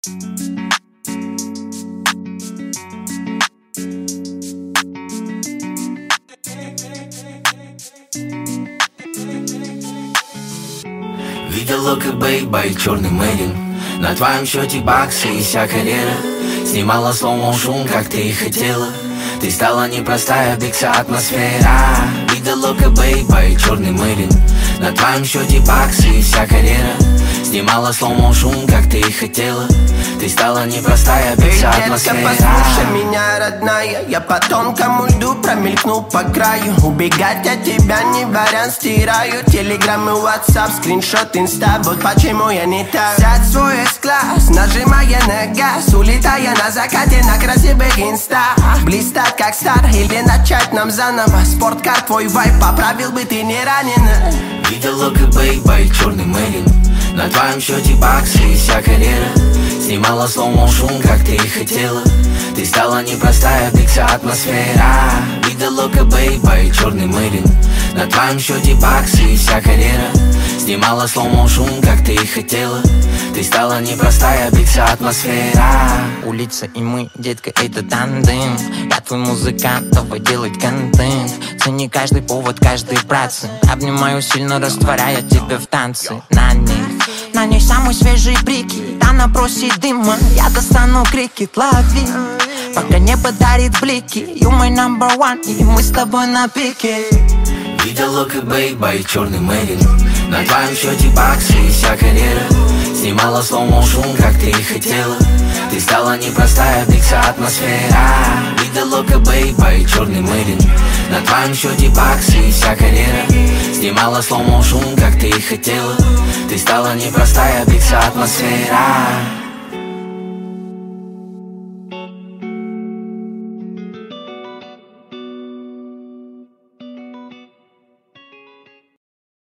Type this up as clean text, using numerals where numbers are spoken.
Видел лук бейба и черный мэрин. На твоем счете баксы и вся карьера. Снимала слоумо шум, как ты и хотела. Ты стала непростая, бикса атмосфера. Видел лук бейба и черный мэрин. На твоем счете баксы и вся карьера. Снимала слоумо шум, как ты и хотела. Ты стала непростая, бикса атмосфера. Детка, послушай меня, родная. Я по тонкому льду промелькнул по краю. Убегать от тебя не вариант, стираю телеграммы, WhatsApp, скриншот, инста. Вот почему я не так. Сядь в свой S-класс, нажимая на газ, улетая на закате на красивых инста. Блистать как стар или начать нам заново. Спорткар, твой вайп поправил бы, ты не ранена. Видел лук бейба и черный мэрин. На твоем счете баксы и вся карьера. Снимала слоумо шум, как ты и хотела. Ты стала непростая, бикса атмосфера. Видел лук бейба и черный мэрин. На твоем счете баксы и вся карьера. Снимала слоумо шум, как ты и хотела. Ты стала непростая, бикса атмосфера. Улица и мы, детка, это тандем. Я твой музыкант, давай делать контент. Цени каждый повод, каждый процент. Обнимаю сильно, растворяя тебя в танце. На ней самые свежие брики. Она просит дыма, я достану крикет, лови. Пока не подарит блики. You my number one, и мы с тобой на пике. Видел лук бейба и черный мэрин. На твоем счете баксы и вся карьера. Снимала слоумо шум, как ты и хотела. Ты стала непростая, бикса атмосфера. Видел лук бейба и черный мэрин. На твоем счете баксы и вся карьера. Снимала слоумо шум, как ты и хотела. Ты стала непростая, бикса атмосфера.